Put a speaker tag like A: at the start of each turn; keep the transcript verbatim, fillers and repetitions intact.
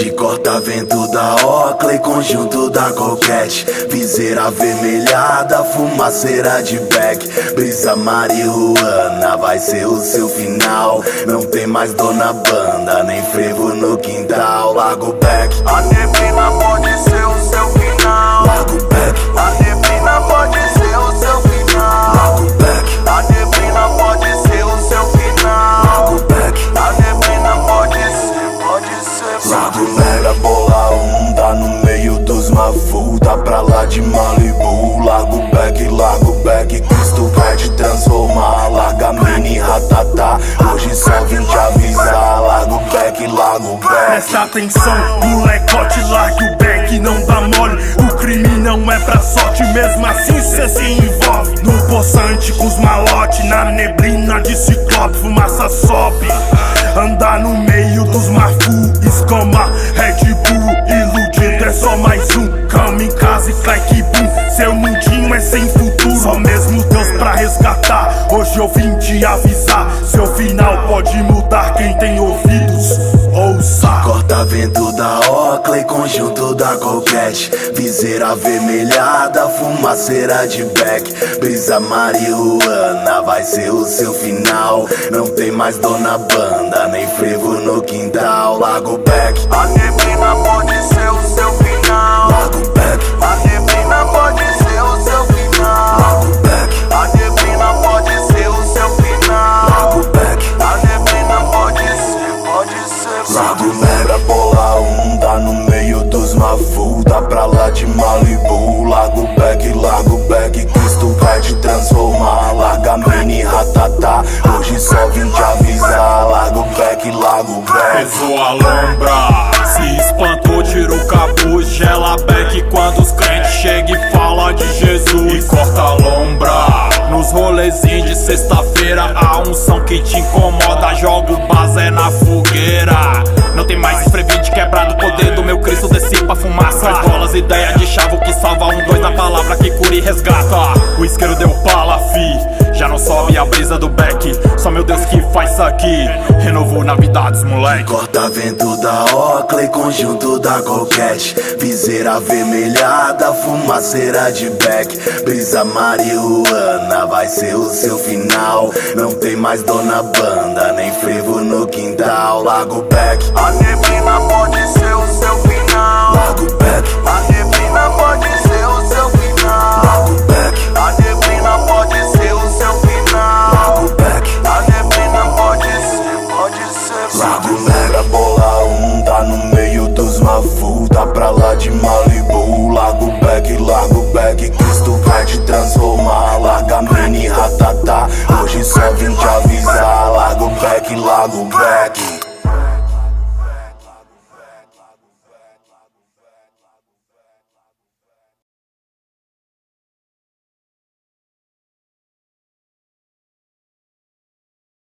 A: De corta-vento da Oakley, conjunto da Coquette, viseira avermelhada, fumaceira de Beck. Brisa marihuana, vai ser o seu final. Não tem mais dor na banda, nem frevo no quintal. Largo Beck,
B: a neblina pode ser o seu final.
A: largo Beck,
B: A neblina pode ser o seu final.
A: largo Beck,
B: A neblina pode ser o seu final.
A: largo Beck,
B: A neblina pode ser, pode ser.
A: largo Mega bola um, tá no meio dos Mafu, tá pra lá de Malibu. Largo Beck, largo Beck, Cristo vai te transformar. Larga mini ratatá, hoje só vim te avisar. Largo Beck, largo Beck.
C: Presta atenção, molecote, largue o Beck, não dá mole. O crime não é pra sorte, mesmo assim cê se envolve. No poçante com os malote, na neblina de ciclope, fumaça sobe. Andar no meio dos Mafu, escama, Red Bull, iludido é só mais um. Cama em casa e claque boom, seu mundinho é sem futuro. Só mesmo Deus pra resgatar, hoje eu vim te avisar. Seu final pode mudar, quem tem ouvidos, ouça.
A: Corta-vento da Oakley, conjunto da Coquette, viseira avermelhada, fumaceira de Beck. Brisa marihuana, vai ser o seu final. Não tem mais dor na banda, nem frevo no quintal. Largo Beck,
B: A neblina pode ser o seu final.
A: largo Beck,
B: A neblina pode ser o seu final.
A: largo Beck,
B: A neblina pode ser o seu final.
A: largo Beck,
B: A neblina pode ser, pode ser.
A: largo Mega bola um, tá no meio dos Mafu, tá pra lá de Malibu. Largo Beck, largo Beck, Cristo vai te transformar. Larga mini ratatá, hoje só vim te avisar. Largo Beck, largo Beck.
D: Pesou a lombra, se espantou, tirou o capuz, gela Beck quando os crentes chegam e fala de Jesus. E corta a lombra, nos rolezinhos de sexta-feira, a unção que te incomoda, joga o bazé na fogueira. Não tem mais esprevinte quebrado, o poder do meu Cristo dissipa fumaça. Bolas, ideia de chavo que salva um, dois na palavra que cura e resgata. O isqueiro deu pala, fi, já não sobe a brisa do Beck. Só meu Deus que faz isso aqui, renovou na vida dos moleque.
A: Corta-vento da Oakley, conjunto da Coquette, viseira avermelhada, fumaceira de Beck. Brisa marihuana, vai ser o seu final. Não tem mais dor na banda, nem frevo no quintal. Largo Beck,
B: A neblina pode ser o seu final.
A: largo Beck,